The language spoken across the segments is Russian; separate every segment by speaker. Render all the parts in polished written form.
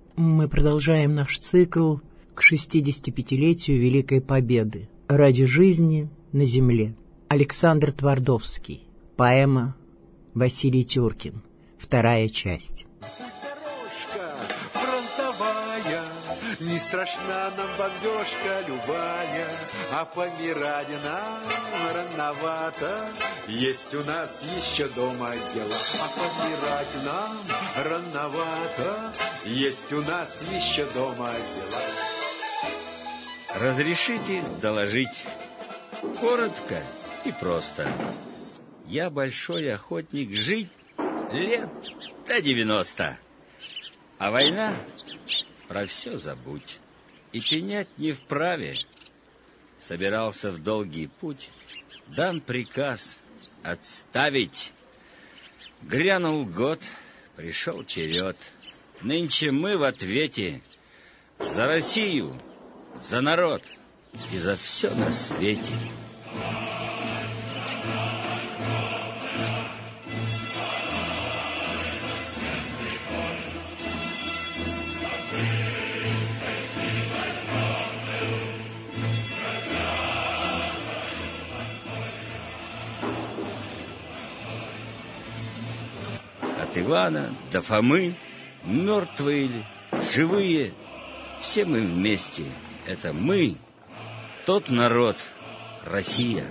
Speaker 1: Мы продолжаем наш цикл к 65-летию Великой Победы. Ради жизни на земле. Александр Твардовский. Поэма Василий Тюркин. Вторая часть.
Speaker 2: Дорожка фронтовая, не страшна нам бомбежка любая, а помирать нам рановато. Есть у нас еще дома дела, а помирать нам рановато. Есть у нас еще дома дела.
Speaker 3: Разрешите доложить коротко и просто. Я большой охотник жить лет до 90. А война про все забудь. И пенять не вправе. Собирался в долгий путь. Дан приказ отставить. Грянул год, пришел черед. Нынче мы в ответе за Россию, за народ и за все на свете. От Ивана до Фомы, мертвые ли, живые, все мы вместе. Это мы, тот народ, Россия.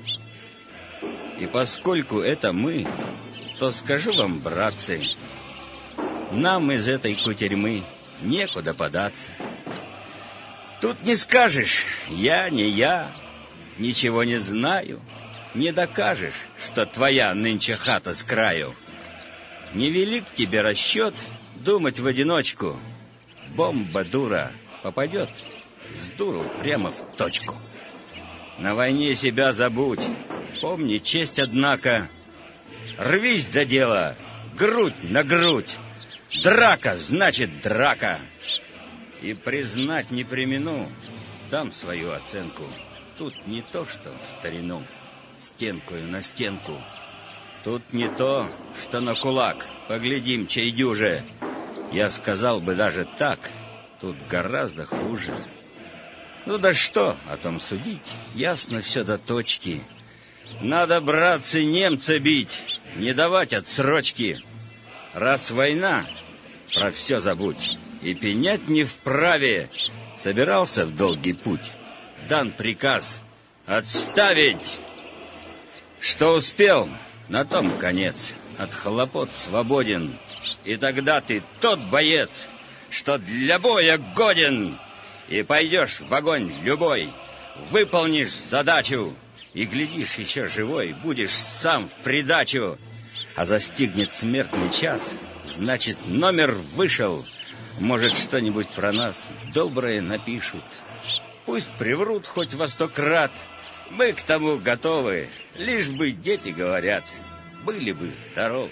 Speaker 3: И поскольку это мы, то скажу вам, братцы, нам из этой кутерьмы некуда податься. Тут не скажешь, я не я, ничего не знаю, не докажешь, что твоя нынче хата с краю. Невелик тебе расчет думать в одиночку. Бомба, дура, попадет с дуру прямо в точку. На войне себя забудь, помни честь, однако. Рвись до дела, грудь на грудь. Драка значит драка. И признать не премину, дам свою оценку. Тут не то, что в старину, стенкою на стенку. Тут не то, что на кулак, поглядим, чей дюже. Я сказал бы даже так, тут гораздо хуже. Ну да что о том судить, ясно все до точки. Надо, братцы, немца бить, не давать отсрочки. Раз война, про все забудь, и пенять не вправе. Собирался в долгий путь, дан приказ отставить. Что успел, на том конец, от хлопот свободен. И тогда ты тот боец, что для боя годен. И пойдешь в огонь любой, выполнишь задачу. И, глядишь, еще живой, будешь сам в придачу. А застигнет смертный час, значит, номер вышел. Может, что-нибудь про нас доброе напишут. Пусть приврут хоть во 100 крат. Мы к тому готовы, лишь бы дети говорят, были бы здоровы.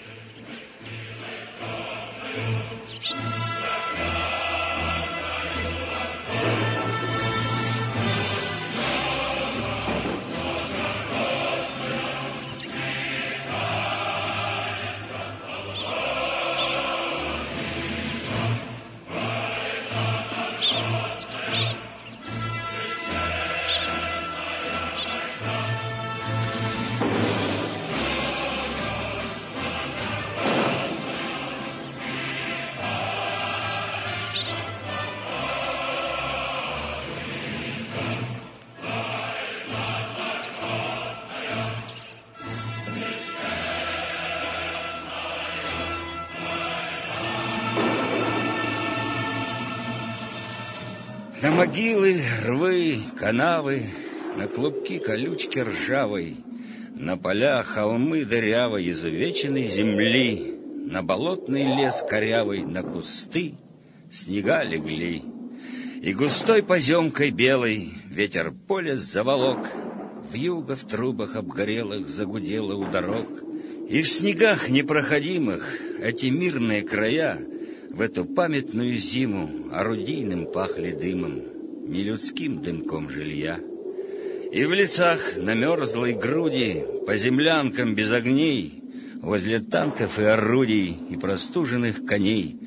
Speaker 3: На могилы, рвы, канавы, на клубки колючки ржавой, на поля, холмы дырявой изувеченной земли, на болотный лес корявый, на кусты снега легли. И густой поземкой белой ветер поле заволок, вьюга в трубах обгорелых загудела у дорог. И в снегах непроходимых эти мирные края в эту памятную зиму орудийным пахли дымом, нелюдским дымком жилья. И в лесах на мерзлой груди, по землянкам без огней, возле танков и орудий и простуженных коней,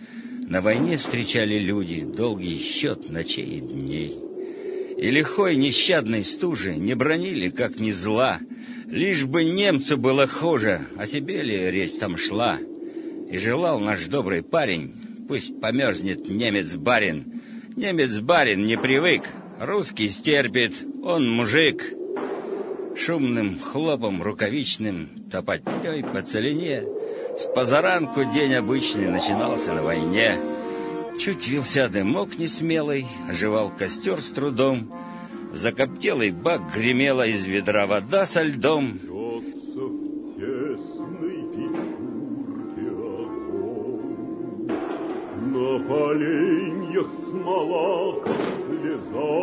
Speaker 3: На войне встречали люди долгий счет ночей и дней. И лихой нещадной стужи не бронили, как ни зла, лишь бы немцу было хуже, о себе ли речь там шла. И желал наш добрый парень, пусть померзнет немец-барин. Немец-барин не привык, русский стерпит, он мужик. Шумным хлопом рукавичным, топотней по целине, с позаранку день обычный начинался на войне. Чуть вился дымок несмелый, оживал костер с трудом, закоптелый бак гремела из ведра вода со льдом.
Speaker 4: На поленьях смола, как слеза,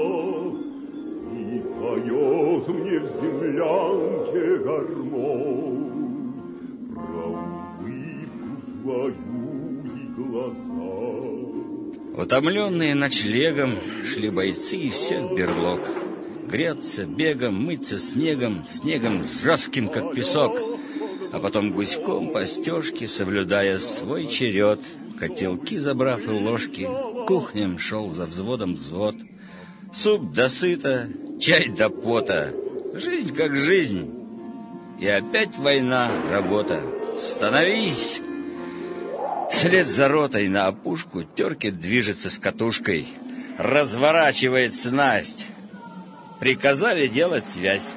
Speaker 4: и поет мне в землянке гармонь про улыбку твою и глаза.
Speaker 3: Утомленные ночлегом шли бойцы из всех берлог. Греться бегом, мыться снегом, снегом жестким, как песок, а потом гуськом по стежке, соблюдая свой черед, котелки забрав и ложки, кухням шел за взводом взвод. Суп до сыта, чай до пота, жизнь как жизнь. И опять война, работа. Становись! Вслед за ротой на опушку Теркин движется с катушкой, разворачивает снасть. Приказали делать связь.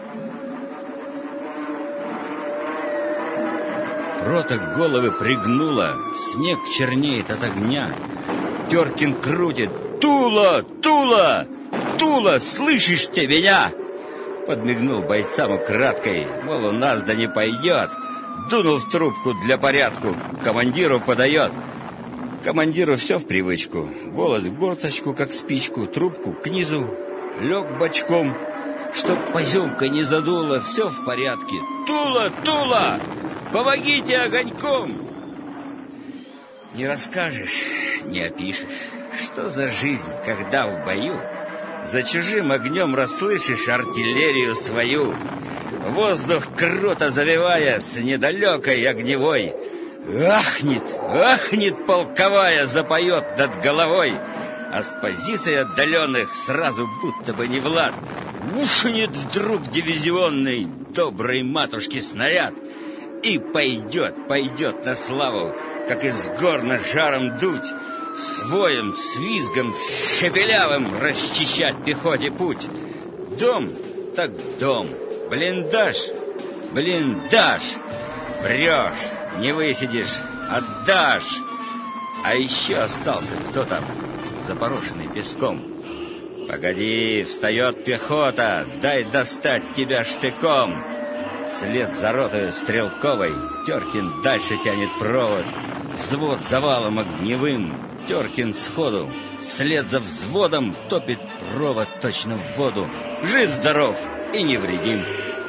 Speaker 3: Рота головы пригнула, снег чернеет от огня. Теркин крутит. «Тула! Тула! Тула! Слышишь ты меня?» Подмигнул бойцам украдкой, мол, у нас да не пойдет. Дунул в трубку для порядку, командиру подает. Командиру все в привычку. Голос в горточку, как спичку, трубку к низу. Лег бочком, чтоб поземка не задуло, все в порядке. «Тула! Тула! Помогите огоньком!» Не расскажешь, не опишешь, что за жизнь, когда в бою за чужим огнем расслышишь артиллерию свою. Воздух круто завивая с недалекой огневой, ахнет, ахнет полковая, запоет над головой. А с позиции отдаленных сразу будто бы не в лад ушнет вдруг дивизионный доброй матушки снаряд. И пойдет, пойдет на славу, как из горна жаром дуть, с воем, с визгом, с шепелявым расчищать пехоте путь. Дом, так дом, блиндаж, блиндаж. Врешь, не высидишь, отдашь. А еще остался кто-то, запорошенный песком. Погоди, встает пехота, дай достать тебя штыком. Вслед за ротою стрелковой Теркин дальше тянет провод. Взвод завалом огневым, Теркин сходу вслед за взводом топит провод точно в воду. Жив-здоров и невредим.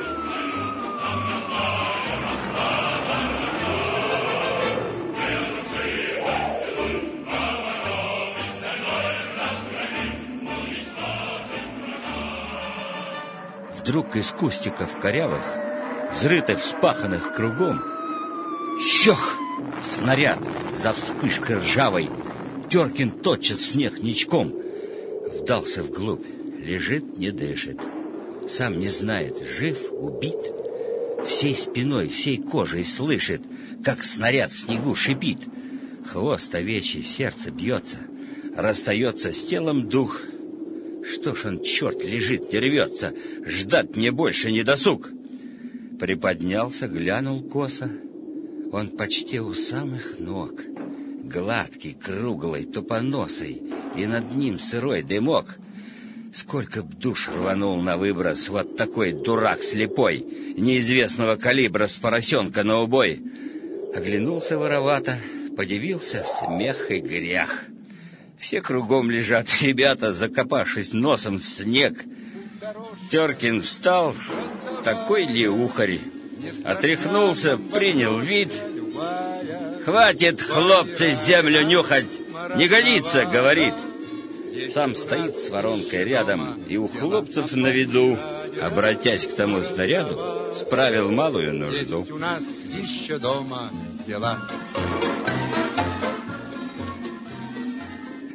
Speaker 3: Вдруг из кустиков корявых, взрытых, вспаханных кругом, щох! Снаряд за вспышкой ржавой. Теркин тотчас в снег ничком вдался вглубь, лежит, не дышит. Сам не знает, жив, убит. Всей спиной, всей кожей слышит, как снаряд в снегу шипит. Хвост овечий, сердце бьется, расстается с телом дух. Что ж он, черт, лежит, не рвется, ждать мне больше не досуг. Приподнялся, глянул косо. Он почти у самых ног, гладкий, круглый, тупоносый, и над ним сырой дымок. Сколько б душ рванул на выброс вот такой дурак слепой, неизвестного калибра с поросенка на убой. Оглянулся воровато, подивился, смех и грех. Все кругом лежат ребята, закопавшись носом в снег. Теркин встал, такой леухарь, отряхнулся, принял вид. «Хватит, хлопцы, землю нюхать, не годится», — говорит. Сам стоит с воронкой рядом и у хлопцев на виду, обратясь к тому снаряду, справил малую нужду.
Speaker 2: У нас еще дома дела.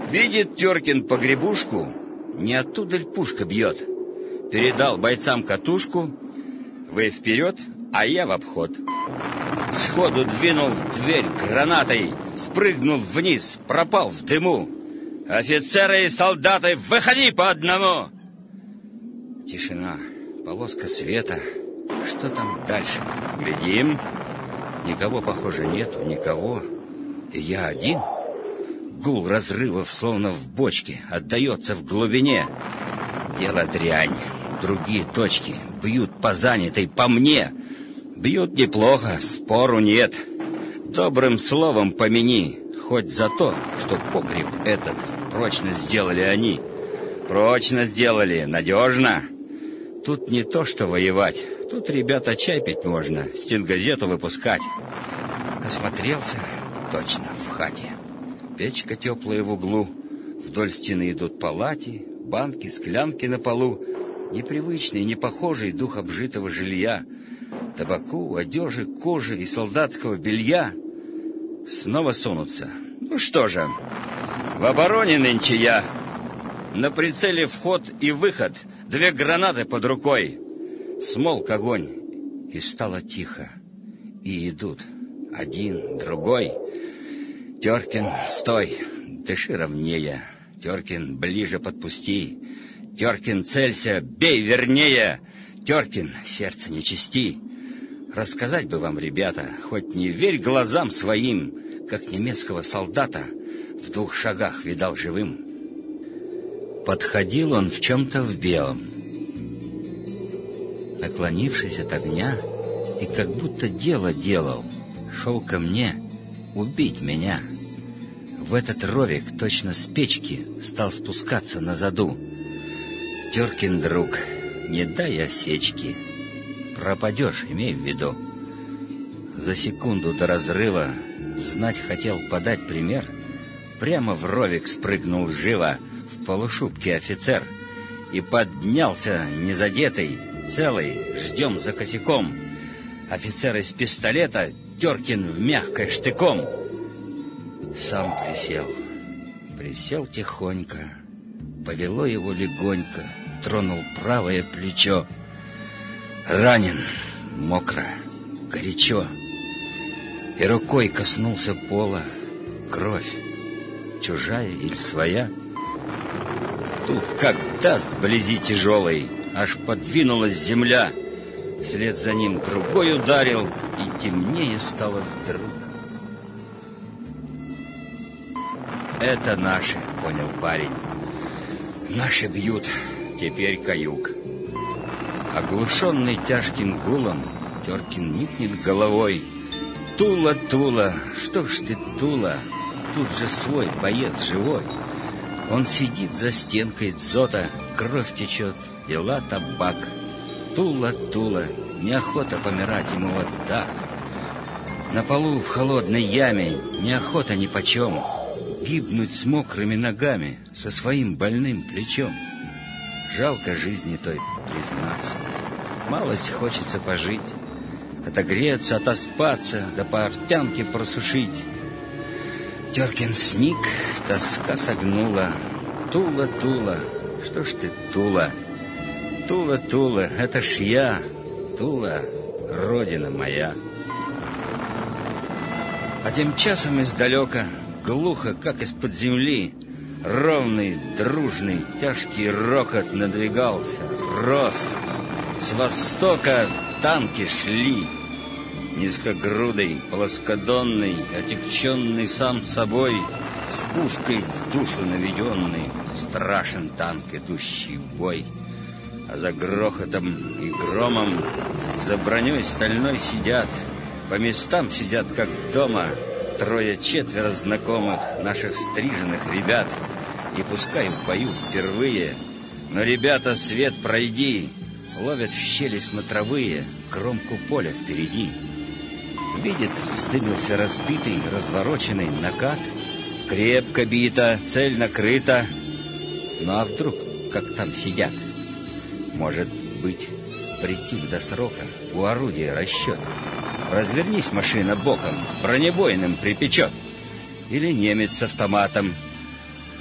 Speaker 3: Видит Теркин погребушку, не оттуда ль пушка бьет. Передал бойцам катушку, вы вперед, а я в обход. Сходу двинул в дверь гранатой, спрыгнул вниз, пропал в дыму. Офицеры и солдаты, выходи по одному! Тишина, полоска света. Что там дальше? Глядим. Никого, похоже, нету, никого. И я один. Гул разрывов, словно в бочке, отдается в глубине. Дело дрянь. Другие точки бьют по занятой, по мне. Бьют неплохо, спору нет. Добрым словом помяни, хоть за то, что погреб этот прочно сделали они. Прочно сделали, надежно. Тут не то, что воевать. Тут, ребята, чай пить можно, стенгазету выпускать. Осмотрелся, точно, в хате. Печка теплая в углу. Вдоль стены идут палати, банки, склянки на полу. Непривычный, непохожий дух обжитого жилья. Табаку, одежи, кожи и солдатского белья. Снова сунутся. Ну что же, в обороне нынче я. На прицеле вход и выход. 2 гранаты под рукой. Смолк огонь, и стало тихо. И идут один, другой. Теркин, стой, дыши ровнее. Теркин, ближе подпусти. Теркин, целься, бей вернее. Теркин, сердце не чисти. Рассказать бы вам, ребята, хоть не верь глазам своим, как немецкого солдата в 2 шагах видал живым. Подходил он в чем-то в белом, наклонившись от огня, и как будто дело делал, шел ко мне убить меня. В этот ровик точно с печки стал спускаться на заду. Теркин, друг, не дай осечки, пропадешь, имей в виду. За секунду до разрыва знать хотел подать пример. Прямо в ровик спрыгнул живо в полушубке офицер и поднялся незадетый, целый, ждем за косяком. Офицер из пистолета, Теркин в мягкое штыком. Сам присел тихонько, повело его легонько, тронул правое плечо. Ранен, мокро, горячо. И рукой коснулся пола. Кровь, чужая или своя? Тут как даст вблизи тяжелой, аж подвинулась земля. Вслед за ним другой ударил, и темнее стало вдруг. Это наши, понял парень. Наши бьют, теперь каюк. Оглушенный тяжким гулом, Теркин никнет головой. Тула, Тула, что ж ты, Тула? Тут же свой боец живой. Он сидит за стенкой дзота, кровь течет, пила табак. Тула, Тула, неохота помирать ему вот так. На полу в холодной яме неохота нипочем. Гибнуть с мокрыми ногами, со своим больным плечом. Жалко жизни той, признаться. Малость хочется пожить, отогреться, отоспаться, да по артянке просушить. Теркин сник, тоска согнула. Тула, Тула, что ж ты, Тула? Тула, Тула, это ж я, Тула, родина моя. А тем часом издалека, глухо, как из-под земли, ровный, дружный, тяжкий рокот надвигался, рос. С востока танки шли. Низкогрудый, плоскодонный, отягченный сам собой, с пушкой в душу наведенный, страшен танк, идущий в бой. А за грохотом и громом, за броней стальной сидят, по местам сидят, как дома, 3-4 знакомых наших стриженных ребят. И пускай в бою впервые, но, ребята, свет пройди, ловят в щели смотровые кромку поля впереди. Видит, вздымился разбитый, развороченный накат. Крепко бита, цель накрыта. Ну а вдруг, как там сидят? Может быть, прийти до срока, у орудия расчет. Развернись, машина, боком, бронебойным припечет. Или немец с автоматом.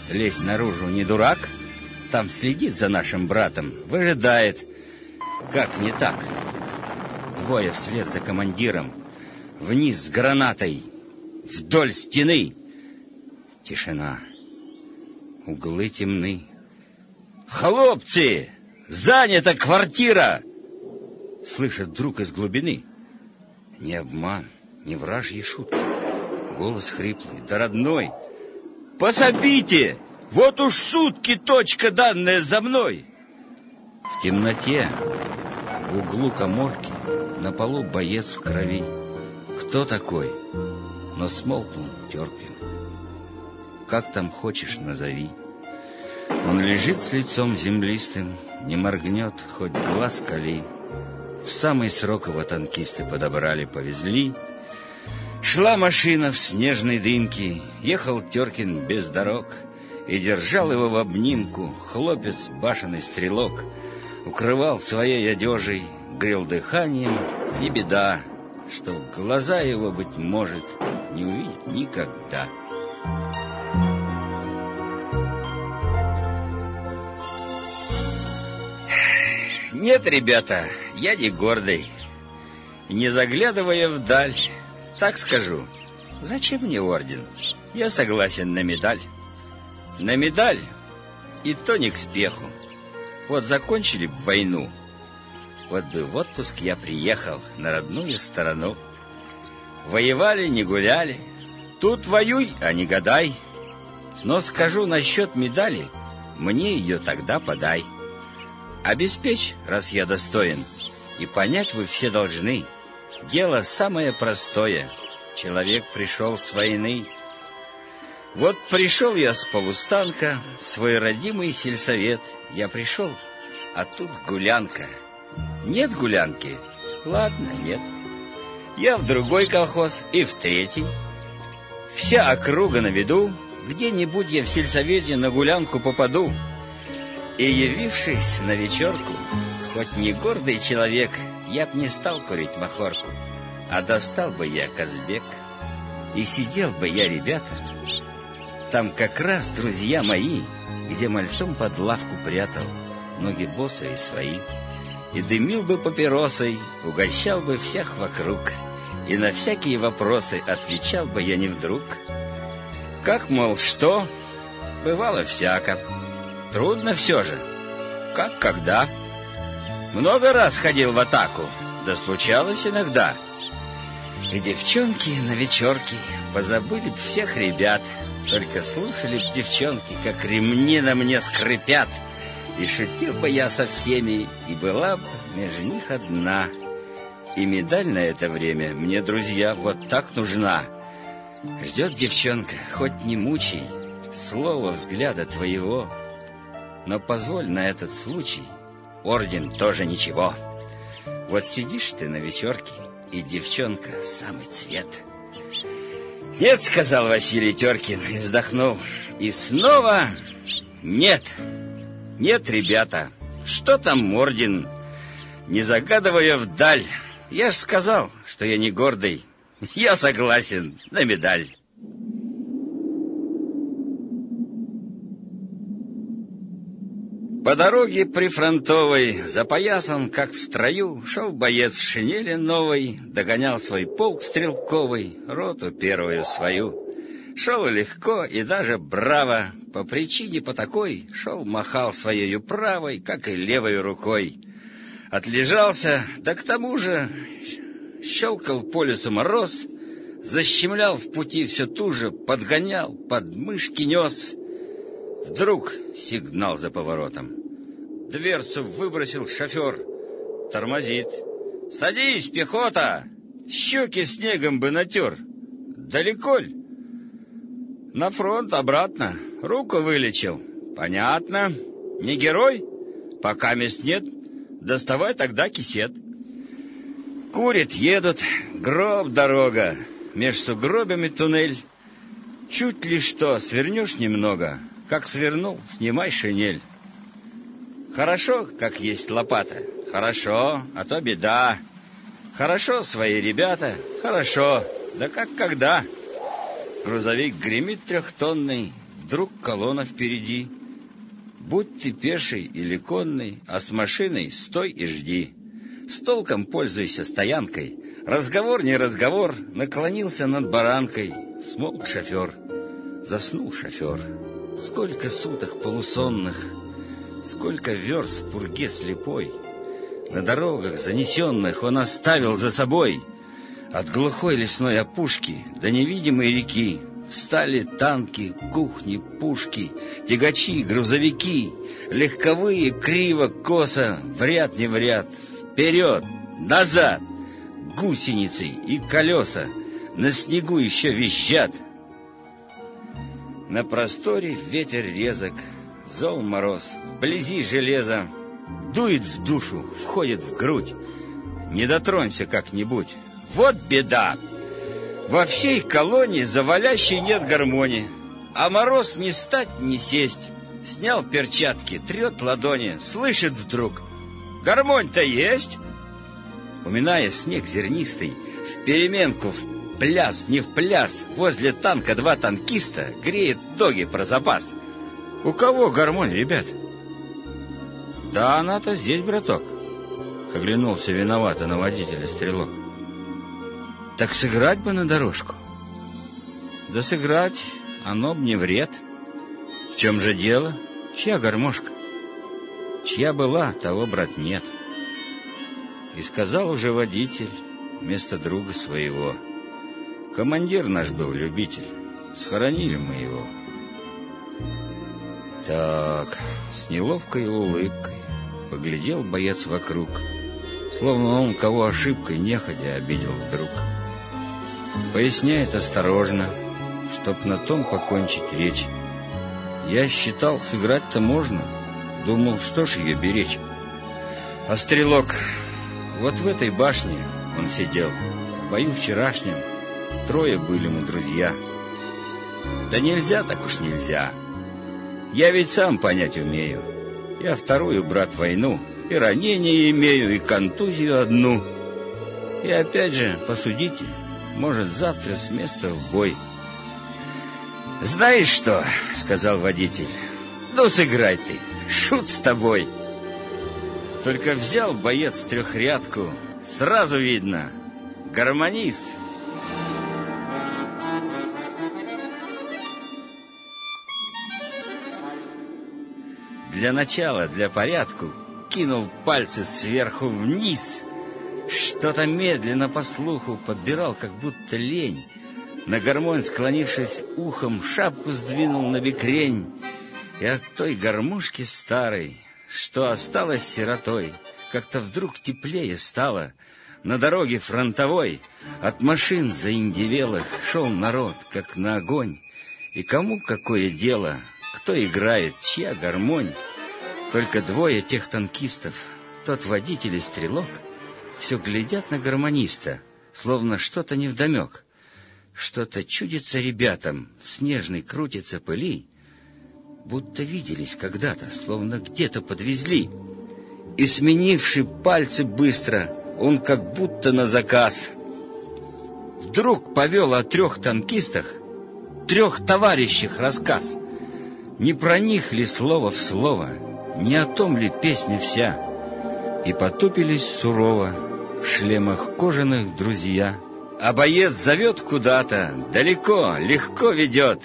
Speaker 3: лезть наружу не дурак. Там следит за нашим братом, выжидает. Как не так? Двое вслед за командиром. Вниз с гранатой. Вдоль стены. Тишина. Углы темны. «Хлопцы! Занята квартира!» Слышит вдруг из глубины. Не обман, не вражьи шутки. Голос хриплый, да родной. «Пособите! Вот уж сутки точка, данная за мной!» В темноте, в углу каморки, на полу боец в крови. Кто такой? Но смолкнул Теркин. Как там хочешь, назови. Он лежит с лицом землистым, не моргнет, хоть глаз кали. В самый срок его танкисты подобрали, повезли. Шла машина в снежной дымке, ехал Теркин без дорог, и держал его в обнимку хлопец, башенный стрелок. Укрывал своей одежей, грел дыханием, и беда, что в глаза его, быть может, не увидеть никогда. Нет, ребята, я не гордый. Не заглядывая вдаль, так скажу, зачем мне орден? Я согласен на медаль. На медаль, и то не к спеху. Вот закончили б войну, вот бы в отпуск я приехал на родную сторону. Воевали, не гуляли, тут воюй, а не гадай. Но скажу насчет медали, мне ее тогда подай. Обеспечь, раз я достоин, и понять вы все должны. Дело самое простое, человек пришел с войны. Вот пришел я с полустанка в свой родимый сельсовет. Я пришел, а тут гулянка. Нет гулянки? Ладно, нет. Я в другой колхоз и в третий. Вся округа на виду. Где-нибудь я в сельсовете на гулянку попаду. И, явившись на вечерку, хоть не гордый человек, я б не стал курить махорку, а достал бы я Казбек. И сидел бы я, ребята, там как раз друзья мои, где мальцом под лавку прятал ноги босые свои, и дымил бы папиросой, угощал бы всех вокруг, и на всякие вопросы отвечал бы я не вдруг. Как, мол, что? Бывало всяко. Трудно все же. Как когда? Много раз ходил в атаку, да случалось иногда. И девчонки на вечерке позабыли б всех ребят, только слушали б девчонки, как ремни на мне скрипят. И шутил бы я со всеми, и была бы между них одна. И медаль на это время мне, друзья, вот так нужна. Ждет девчонка, хоть не мучай, слова взгляда твоего. Но позволь на этот случай, орден тоже ничего. Вот сидишь ты на вечерке, и девчонка самый цвет. Нет, сказал Василий Теркин и вздохнул. И снова нет. Нет, ребята, что там орден? Не загадывая вдаль, я ж сказал, что я не гордый. Я согласен на медаль. По дороге прифронтовой, за поясом, как в строю, шел боец в шинели новой, догонял свой полк стрелковый, роту первую свою. Шел легко и даже браво, по причине по такой, шел махал своею правой, как и левой рукой. Отлежался, да к тому же щелкал по лесу мороз, защемлял в пути все туже, подгонял, под мышки нес. Вдруг сигнал за поворотом. Дверцу выбросил шофер. Тормозит. «Садись, пехота! Щеки снегом бы натер. Далеко ль?» «На фронт, обратно. Руку вылечил». «Понятно. Не герой? Пока мест нет. Доставай тогда кисет». Курят, едут. Гроб дорога. Меж сугробами туннель. Чуть ли что, свернешь немного. Как свернул, снимай шинель. Хорошо, как есть лопата. Хорошо, а то беда. Хорошо, свои ребята. Хорошо, да как когда. Грузовик гремит трехтонный, вдруг колонна впереди. Будь ты пеший или конный, а с машиной стой и жди. С толком пользуйся стоянкой. Разговор не разговор, наклонился над баранкой. Смолк шофер, заснул шофер. Сколько суток полусонных, сколько верст в пурге слепой. На дорогах занесенных он оставил за собой. От глухой лесной опушки до невидимой реки встали танки, кухни, пушки, тягачи, грузовики, легковые, криво, косо, в ряд не в ряд, вперед, назад, гусеницы и колеса на снегу еще визжат. На просторе ветер резок, зол мороз, вблизи железо, дует в душу, входит в грудь. Не дотронься как-нибудь. Вот беда! Во всей колонии завалящей нет гармонии, а мороз не стать, не сесть. Снял перчатки, трет ладони, слышит вдруг: гармонь-то есть! Уминая снег зернистый, в переменку, в пляс, не в пляс, возле танка два танкиста греет ноги про запас. У кого гармонь, ребят? Да она-то здесь, браток. Оглянулся виновато на водителя стрелок. Так сыграть бы на дорожку. Да сыграть оно б не вред. В чем же дело? Чья гармошка? Чья была, того, брат, нет. И сказал уже водитель вместо друга своего: командир наш был любитель, схоронили мы его. Так, с неловкой улыбкой поглядел боец вокруг, словно он кого ошибкой неходя обидел вдруг. Поясняет осторожно, чтоб на том покончить речь. Я считал, сыграть-то можно, думал, что ж ее беречь. А стрелок, вот в этой башне он сидел, в бою вчерашнем, трое были мы друзья. Да нельзя, так уж нельзя. Я ведь сам понять умею. Я вторую, брат, войну, и ранение имею, и контузию одну. И опять же, посудите, может, завтра с места в бой. «Знаешь что?» — сказал водитель. «Ну, сыграй ты, шут с тобой». Только взял боец трехрядку, сразу видно — гармонист. Для начала, для порядку, кинул пальцы сверху вниз. Что-то медленно по слуху подбирал, как будто лень. На гармонь, склонившись ухом, шапку сдвинул на бекрень. И от той гармошки старой, что осталась сиротой, как-то вдруг теплее стало. На дороге фронтовой от машин заиндевелых шел народ, как на огонь. И кому какое дело, кто играет, чья гармонь? Только двое тех танкистов, тот водитель и стрелок, все глядят на гармониста, словно что-то невдомек. Что-то чудится ребятам, в снежной крутится пыли, будто виделись когда-то, словно где-то подвезли. И, сменивши пальцы быстро, он как будто на заказ вдруг повел о трех танкистах, трех товарищах рассказ. Не про них ли слово в слово, не о том ли песня вся? И потупились сурово в шлемах кожаных друзья. А боец зовет куда-то, далеко, легко ведет.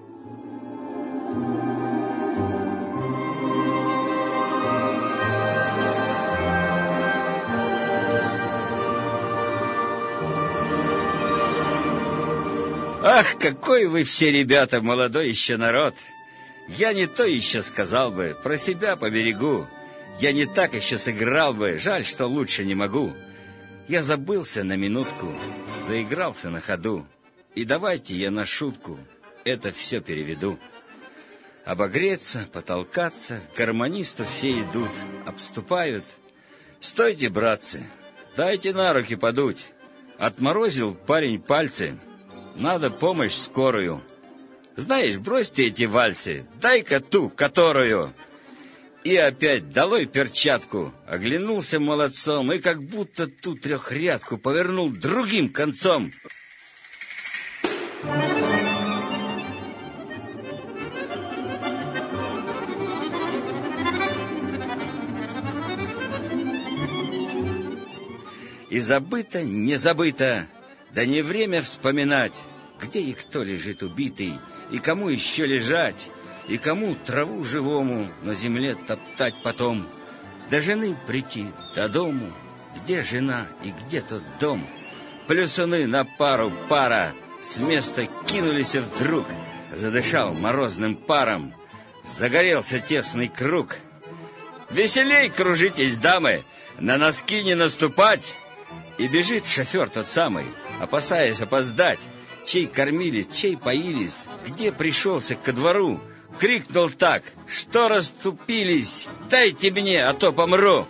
Speaker 3: Ах, какой вы все, ребята, молодой еще народ! Я не то еще сказал бы, про себя поберегу. Я не так еще сыграл бы, жаль, что лучше не могу. Я забылся на минутку, заигрался на ходу. И давайте я на шутку это все переведу. Обогреться, потолкаться, к гармонисту все идут, обступают. Стойте, братцы, дайте на руки подуть. Отморозил парень пальцы, надо помощь скорую. Знаешь, брось ты эти вальсы, дай-ка ту, которую... И опять долой перчатку, оглянулся молодцом и как будто ту трехрядку повернул другим концом. И забыто, не забыто, да не время вспоминать, где и кто лежит убитый, и кому еще лежать, и кому траву живому на земле топтать потом, до жены прийти, до дому, где жена и где тот дом. Плюсуны на пару пара с места кинулись и вдруг задышал морозным паром, загорелся тесный круг. Веселей кружитесь, дамы, на носки не наступать. И бежит шофер тот самый, опасаясь опоздать, чей кормились, чей поились, где пришелся ко двору, крикнул так: что расступились, дайте мне, а то помру.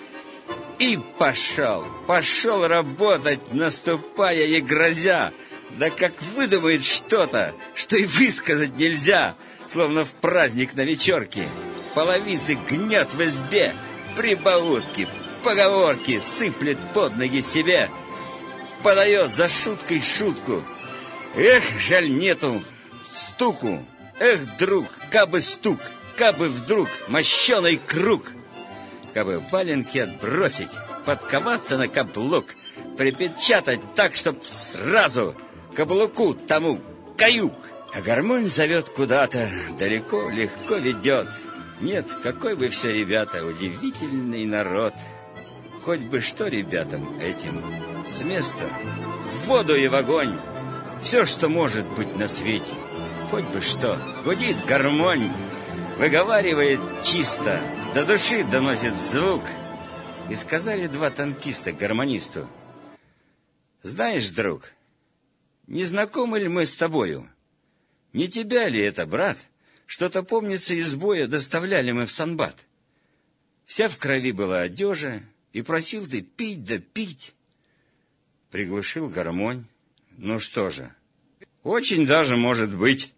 Speaker 3: И пошел работать, наступая и грозя, да как выдумает что-то, что и высказать нельзя, словно в праздник на вечерке. Половицы гнет в избе, прибаутки, поговорки сыплет под ноги себе, подает за шуткой шутку. Эх, жаль нету стуку, эх, друг, кабы стук, кабы вдруг мощеный круг, кабы валенки отбросить, подковаться на каблук, припечатать так, чтоб сразу каблуку тому каюк. А гармонь зовет куда-то, далеко, легко ведет. Нет, какой вы все, ребята, удивительный народ. Хоть бы что ребятам этим с места в воду и в огонь. Все, что может быть на свете, хоть бы что. Гудит гармонь, выговаривает чисто, до души доносит звук. И сказали два танкиста гармонисту: знаешь, друг, не знакомы ли мы с тобою? Не тебя ли это, брат? Что-то, помнится, из боя доставляли мы в Санбат. Вся в крови была одежа, и просил ты пить да пить. Приглушил гармонь. Ну что же, очень даже может быть.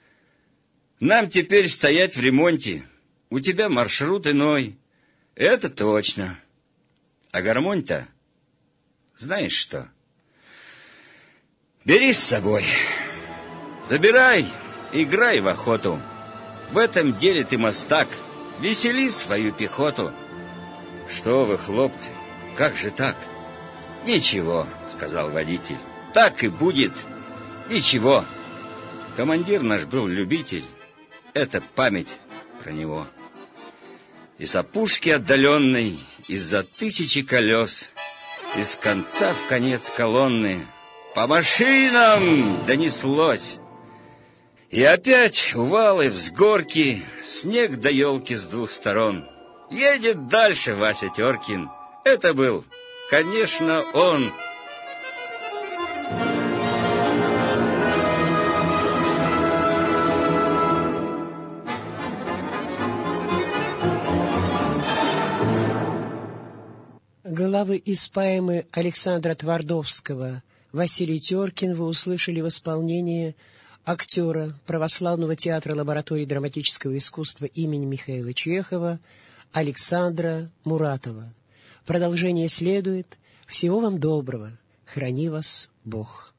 Speaker 3: Нам теперь стоять в ремонте. У тебя маршрут иной. Это точно. А гармонь-то, знаешь что? Бери с собой. Забирай, играй в охоту. В этом деле ты мастак. Весели свою пехоту. Что вы, хлопцы, как же так? Ничего, сказал водитель. Так и будет. Ничего. Командир наш был любитель. Это память про него. И с опушки отдаленной, из-за тысячи колес, из конца в конец колонны по машинам донеслось. И опять увалы, взгорки, снег до елки с двух сторон. Едет дальше Вася Теркин. Это был, конечно, он.
Speaker 1: Главы из поэмы Александра Твардовского «Василий Теркин» вы услышали в исполнении актера Православного театра лаборатории драматического искусства имени Михаила Чехова Александра Муратова. Продолжение следует. Всего вам доброго. Храни вас Бог.